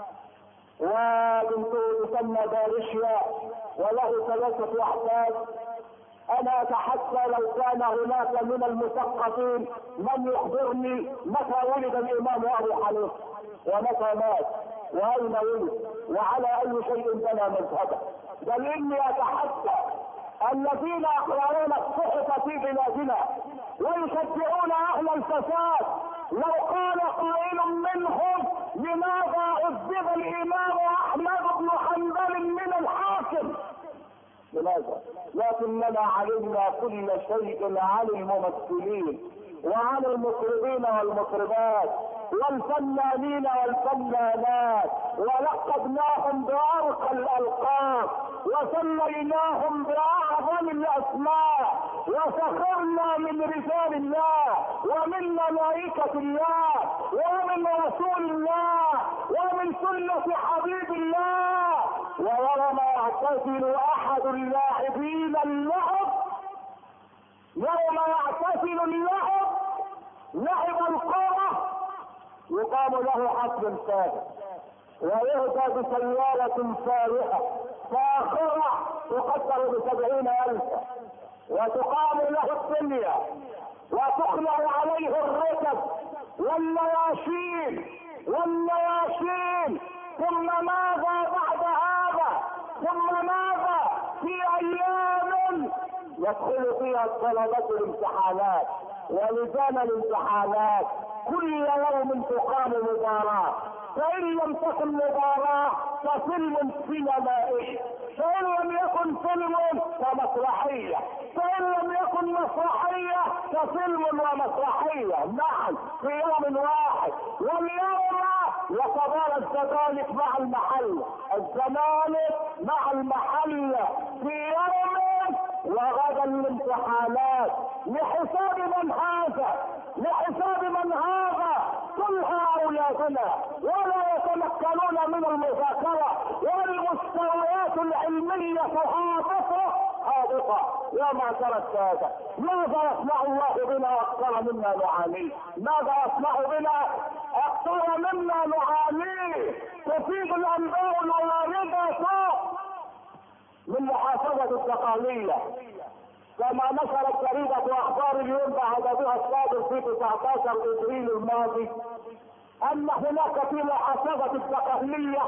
وبنته تسمى دارشيا، وله 3 احفاد. انا اتحدى لو كان هناك من المثقفين من يخبرني متى ولد الامام ابو حنيفه ومتى مات واين ولد وعلى اي شيء بنى مذهبه. بل اني اتحدى الذين يقرؤون الصحف في بلادنا ويشجعون اهل الفساد، لو قال قائل منهم: لماذا عذب الامام احمد بن حنبل من الحاكم؟ لماذا؟ لكننا علمنا كل شيء عن الممثلين وعن المطربين والمطربات والفنانين والفنانات، ولقبناهم بأرقى الألقاب وسميناهم بأعظم الأسماء، وسخرنا من رجال الله ومن ملائكة الله ومن رسول الله ومن سنة حبيب الله. ويوم يعتزل احد اللاعبين اللعب، يوم يعتزل اللعب لعب الكرة، يقام له حفل ثابت ويهدى بسيارة فارهة فاخرة تقدر ب70,000، وتقام له الدنيا وتخلع عليه الركب والنياشين. ثم ماذا بعد ثم ماذا؟ في ايام يدخل فيها الطلبة الامتحانات ولجان الامتحانات، كل يوم تقام مباراة، فإن لم تكن مباراة ففيلم سينمائي، فإن لم يكن فيلم فمسرحية، فإن لم يكن مسرحية ففيلم ومسرحية معا في يوم واحد. واليوم يتبارى الزمالك مع المحل، الزمالك مع المحل في يوم، وغدا الامتحانات. لحساب من هذا؟ لحساب من هذا؟ كلها اولادنا ولا يتمكنون من المذاكره، والمستويات العلميه هابطه يا معشر الساده. ماذا يصنع الله بنا اكثر مما نعانيه؟ ماذا يصنع بنا اكثر مما نعانيه؟ تفيد الانباء الوارده من محافظه الدقهليه كما نشرت جريدة اخبار اليوم بعددها الصادر في 19 ابريل الماضي ان هناك في محافظة الدقهلية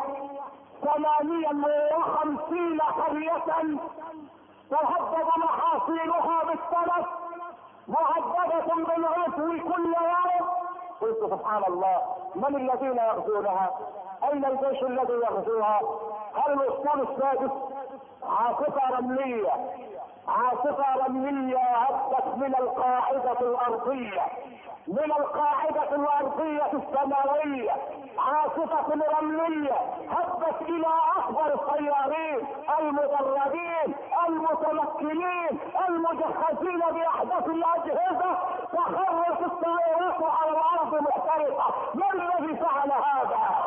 58 قرية تهدد محاصيلها بالتلف، مهددة بالعفو كل يوم. قلت سبحان الله، من الذين يغزونها؟ اين الجيش الذي يغزوها؟ هل الاسطول السادس؟ عاصفة رملية، عاصفة رملية هبت من القاعدة الارضية، من القاعدة الارضية السماوية، عاصفة رملية هبت الى اكبر الطيارين المدربين المتمكنين المجهزين باحدث الاجهزة، تخرج الطائرات على الارض محترقة. ما الذي فعل هذا؟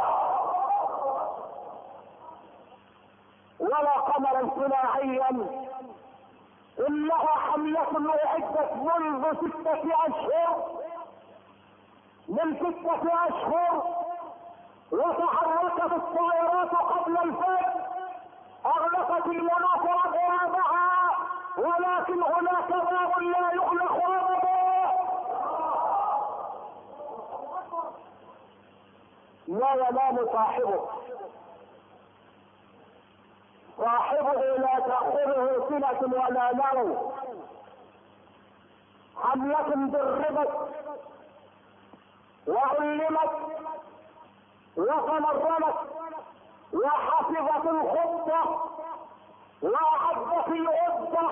ولا قمرا صناعيا، انها حملة اعدت منذ 6 اشهر، من 6 اشهر، وتحركت الطائرات قبل الفجر، اغلقت المناطق ابوابها، ولكن هناك باب لا يغلق ابدا لا ينام صاحبه، صاحبه لا تأخذه سنة ولا نوم. حملة دربت وعلمت وتمرنت وحفظت الخطة وأعدت العدة،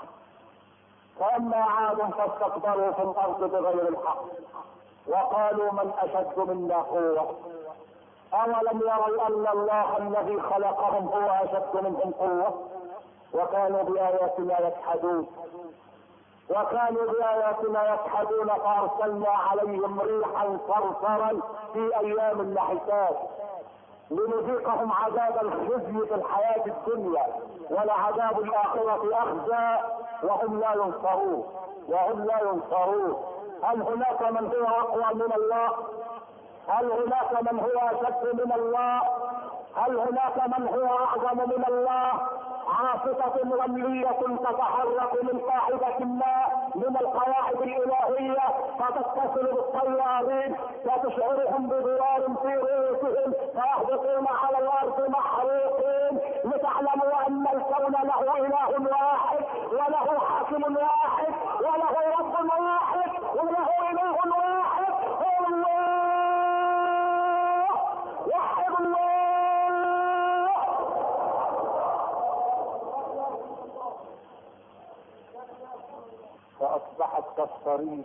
فأما عاد فاستكبروا في الأرض بغير الحق وقالوا من أشد منا قوة. أولم يروا أن الله الذي خلقهم هو أشد منهم قوة؟ وكانوا بآياتنا يجحدون، وكانوا بآياتنا يجحدون، فأرسلنا عليهم ريحا صرصرا في أيام النحسات لنذيقهم عذاب الخزي في الحياة الدنيا، ولعذاب الآخرة أخزى وهم لا ينصرون، وهم لا ينصرون. هل هناك من هو أقوى من الله؟ هل هناك من هو أشد من الله؟ هل هناك من هو أعظم من الله؟ عاصفة رملية تتحرك من قاعدة ما من القواعد الإلهية فتتصل بالطيارين فتشعرهم بدوار في رؤوسهم فيهبطون على الأرض محروقين، لتعلموا أن الكون له إله واحد وله حاكم واحد وله رب واحد وله إله واحد، هو الله. وحد الله. فأصبحت كالصريم،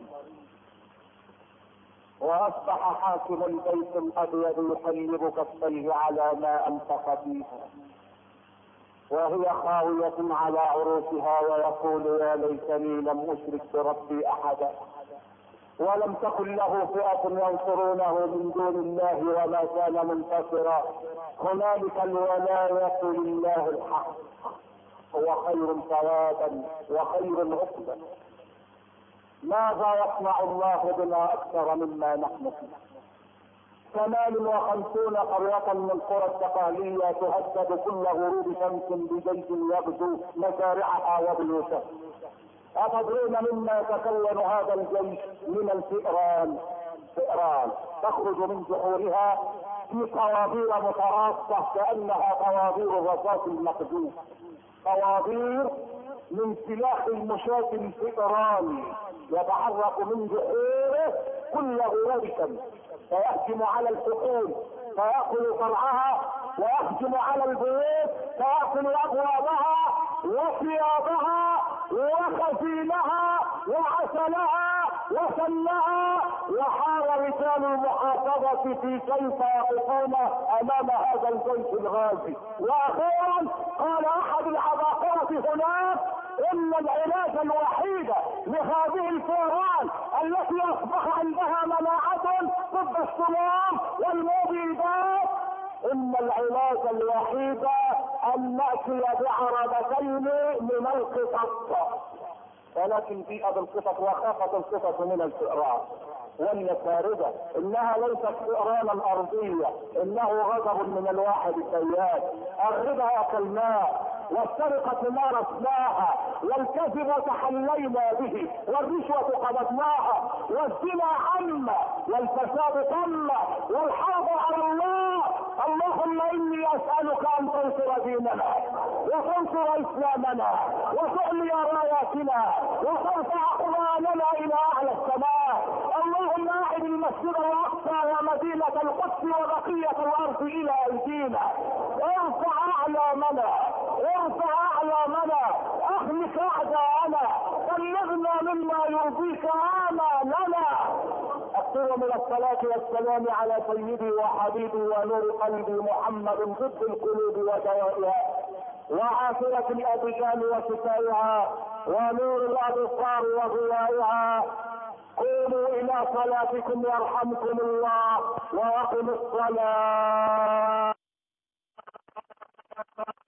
وأصبح حاكم البيت الأبيض يقلب كفيه على ما أنفق فيها وهي خاوية على عروشها، ويقول يا ليتني لم أشرك بربي أحدا ولم تكن له فئة ينصرونه من دون الله وما كان منتصرا. هنالك الولاية لله الحق، هو خير ثوابا وخير عقبا. ماذا يصنع الله بنا اكثر مما نحن فيه؟ 58 قرية من قرى الدقهلية تهدد كل غروب شمس بجيش يغزو مزارعها وبيوتها. أتدرون مما يتكون هذا الجيش؟ من الفئران. فئران تخرج من جحورها في طوابير متراصة كأنها طوابير الرصاص المقذوف، طوابير من سلاح المشاة الفئراني يتحرك من جحوره كل غرابة، فيهجم على الحقول فيأكل فرعها، ويهجم على البيوت فيأكل أبوابها وثيابها وخزينها وعسلها وسلها. وحار رجال المحافظة في كيف يقفون امام هذا الجيش الغازي. واخيرا قال احد العباقرة هناك ان العلاج الوحيد لهذه الفئران التي اصبح عندها مناعة ضد السموم والمبيدات، ان العلاج الوحيد ان نأتي بعربتين من القطط. ولكن في القطط وخافت القطط من الفئران وهي باردة، انها ليست فئرانا ارضية، انه غضب من الواحد السياد. الربا اكلناه والسرقة مارسناها والكذب تحلينا به والرشوة قبضناها والزنا عم والفساد تم والحرب على الله. اللهم اني اسألك ان تنصر ديننا وتنصر اسلامنا وتعلي راياتنا وترفع قرآننا الى اعلى السماء. اللهم اعد المسجد الاقصى ومدينة القدس وبقية الارض الى ايدينا. ارفع اعلامنا ارفع اعلامنا اخلق اعداءنا بلغنا مما يرضيك امالنا. اكثر من الصلاة والسلام على سيدي وحبيبي ونور قلبي محمد ضد القلوب ودوائها وعافية الابدان وشفائها ونور الابصار وضيائها. قوموا الى صلاتكم يرحمكم الله واقموا الصلاة.